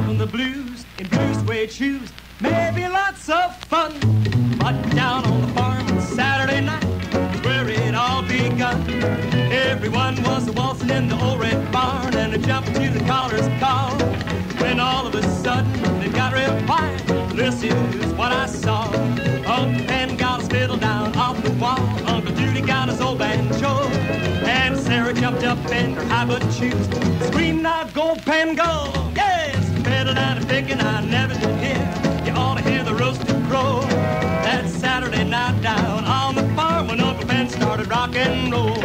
dropping the blues in blue suede shoes. Maybe lots of fun, but down on the farm on Saturday night is where it all begun. Everyone was waltzing in the old red barn and jumping to the caller's call. When all of a sudden it got real quiet, this is what I saw. Uncle Pen got his fiddle down off the wall. Uncle Judy got his old banjo, and Sarah jumped up in her high boot shoes, screamed, "Now go, Pen, go!" Yes, fiddle down and picking I never did hear. You ought to hear the rooster crow. That Saturday night down on the farm when Uncle Pen started rock and roll.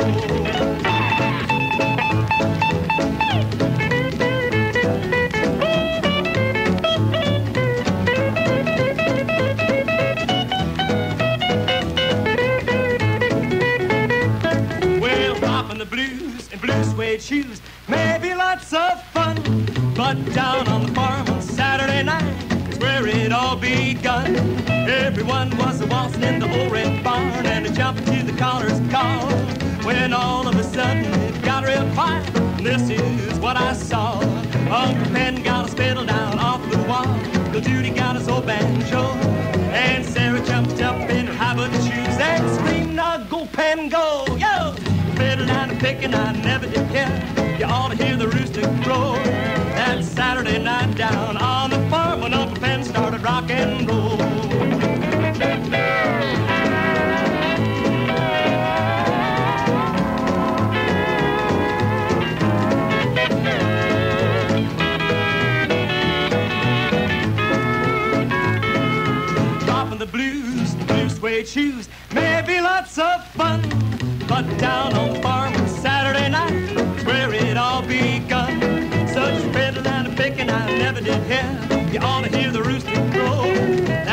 Suede shoes, maybe lots of fun, but down on the farm on Saturday night is where it all begun. Everyone was waltzing in the old red barn and jumping to the caller's call. When all of a sudden it got real quiet, this is what I saw. Uncle Pen got his fiddle down off the wall. Little Judy got his old banjo, and Sarah jumped up in her high boot shoes and screamed, "Now go, Pen, go!" Yo! Fiddle down and picking, I never did care. You ought to hear the rooster crow. That Saturday night down on the farm when Uncle Pen started rock and roll. Dropping the blues, blue suede shoes, maybe lots of fun, but down on the farm on Saturday night is where it all begun. Such fiddling and picking I never did hear. You ought to hear the rooster crow.